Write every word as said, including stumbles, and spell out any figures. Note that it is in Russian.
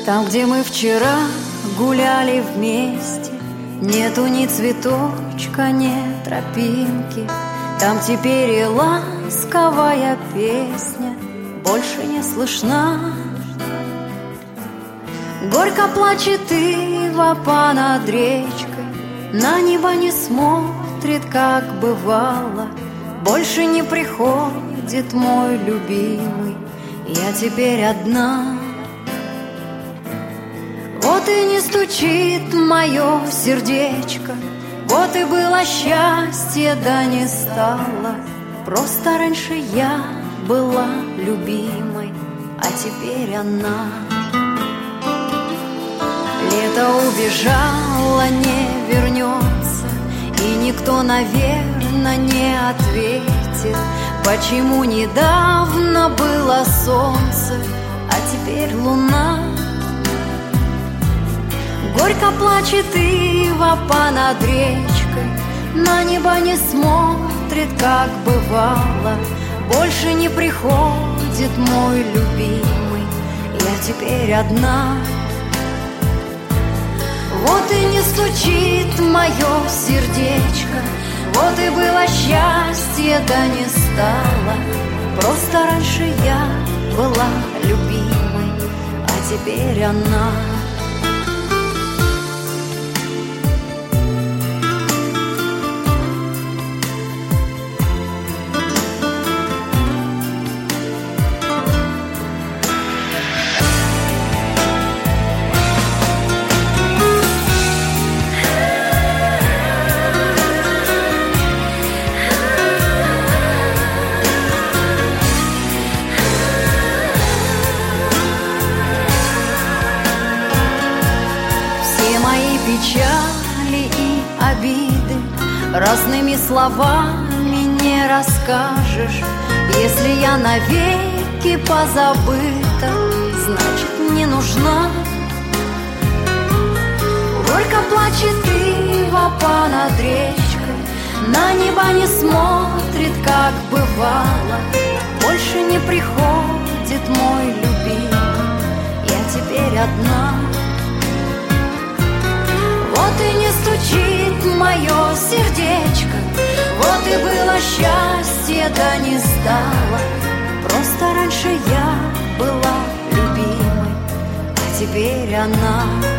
Там, где мы вчера гуляли вместе, нету ни цветочка, ни тропинки. Там теперь и ласковая песня больше не слышна. Горько плачет Ива понад речкой, на небо не смотрит, как бывало. Больше не приходит мой любимый, я теперь одна. Вот и не стучит мое сердечко, вот и было счастье, да не стало. Просто раньше я была любимой, а теперь она. Лето убежало, не вернется, и никто, наверное, не ответит, почему недавно было солнце, а теперь луна. Горько плачет Ива понад речкой, на небо не смотрит, как бывало. Больше не приходит мой любимый, я теперь одна. Вот и не стучит мое сердечко, вот и было счастье, да не стало. Просто раньше я была любимой, а теперь она. Печали и обиды разными словами не расскажешь. Если я навеки позабыта, значит не нужна. Горько плачет Ива понад речкой, на небо не смотрит, как бывало. Больше не приходит мой любимый, я теперь одна. Вот и не стучит мое сердечко, вот и было счастье, да не стало. Просто раньше я была любимой, а теперь она.